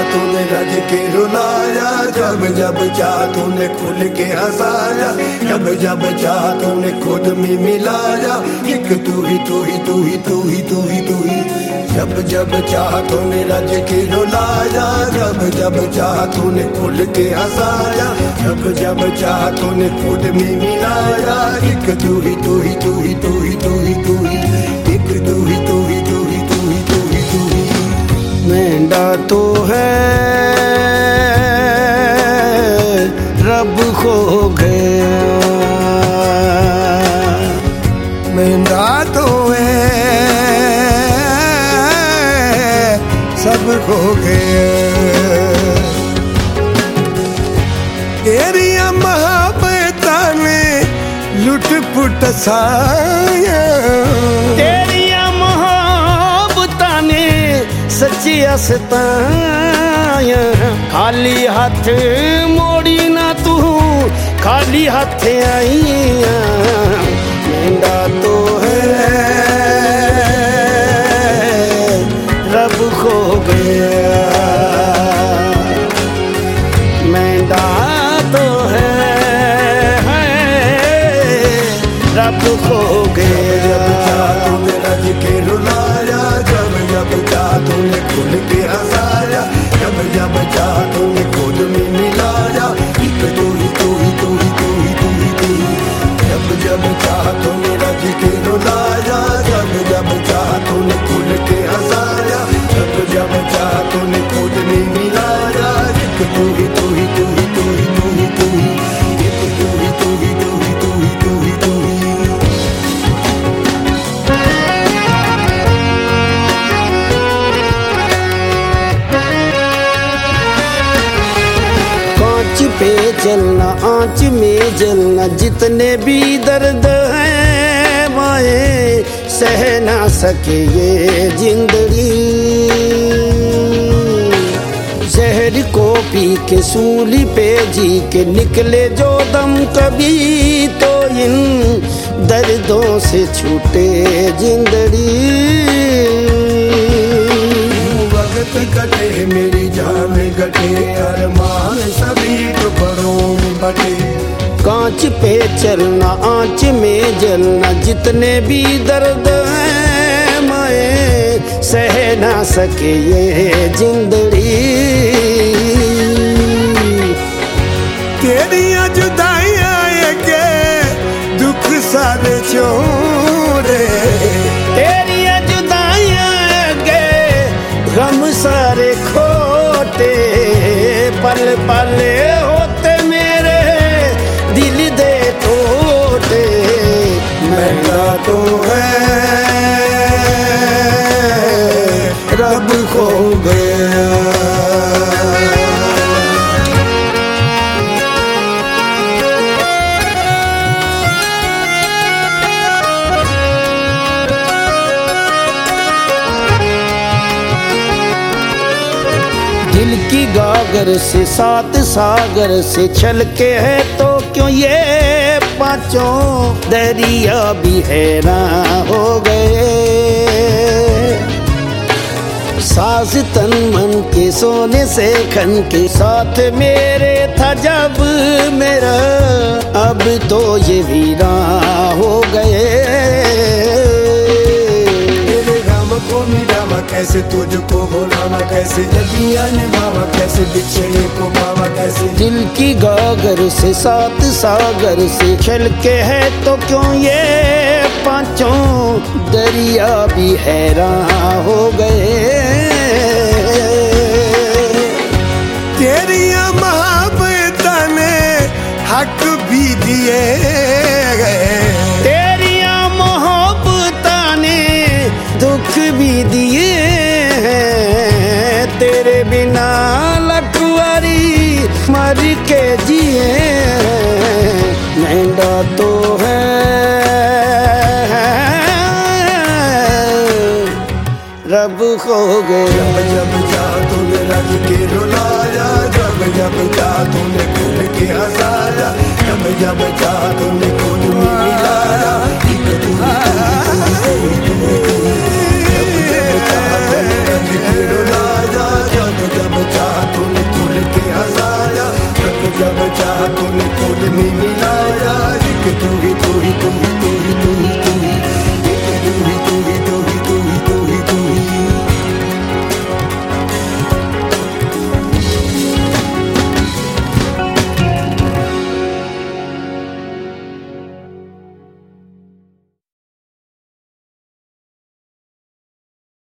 तूने रज के रुलाया, जब जब चाह तूने खुल के हंसाया, जब जब चाह तूने खुद में मिलाया, एक तू ही तू ही तू ही तू ही तू ही तू ही। जब जब चाह तूने रज के रुलाया, जब जब चाह तूने खुल के हंसाया, जब जब चाह तूने खुद में मिलाया, एक तू ही तू ही तू ही तू ही तू ही तू ही, एक तू ही तू ही तू ही तू ही तू ही तू ही। मेंढा तो है रब खो गया, मेंढा तो है सब खो गया। तेरिया मोहब्बतां ने लुट पुट साया, तेरिया मोहब्बतां ने सच्चिया सताया। खाली हाथ मोड़ी ना तू, खाली हाथ आईया। मेंढा तो है रब खो गया, मेंढा तो है रब खो गया। तूने रज के रुलाया, जब जब चाह तूने खुल के हंसाया, जब जब चाह तूने खुद में मिलाया, एक तू ही तू ही तू ही तू ही तू ही तू ही। जब जब चाह तूने रज के रुलाया, जब जब चाह तूने खुल के हंसाया, जब जब चाह तूने खुद में मिलाया, एक तू ही तू ही तू ही तू ही तू ही तू ही, एक तू ही तू ही तू ही तू ही तू ही तू ही। कांच पे जलना आंच में जलना, जितने भी दर्द है माए सह ना सके ये जिंदगी। जहर को पी के सूली पे जी के निकले जो दम कभी, तो इन दर्दों से छूटे जिंदगी। वक्त कटे मेरी जान कटे, अरमान सभी टुकड़ों में बटे। कांच पे चलना आंच में जलना, जितने भी दर्द हैं माए सह ना सके ये जिंदगी। तेरिया जुदाइयां के दुख सारे छोड़े, तेरिया जुदाइयां के गम सारे खोटे। पल पल होते मेरे दिल दे टोटे। मेंढा तो है रब खो गया। दिल की गागर से सात सागर से छल के है, तो क्यों ये पांचों दरिया भी हैरान हो गए। साज तन मन के सोने से खन के साथ मेरे था जब मेरा, अब तो ये वीरान हो गए। कैसे तुझको भुलावा, कैसे जगिया निभावा, कैसे बिछड़े को पावा, कैसे। दिल की गागर से सात सागर से छल के है, तो क्यों ये पांचों दरिया भी हैरान हो गए। तेरिया मोहब्बतां ने हक भी दिए गए, तेरिया मोहब्बतां ने दुख भी दिए हैं। तेरे बिना लखवारी मर के जिए। मेंढा तो है रब खो गया। जब जब चाह तूने रज के रुलाया, जब जब चाह तूने खुल के हंसाया, जब जब चाह तूने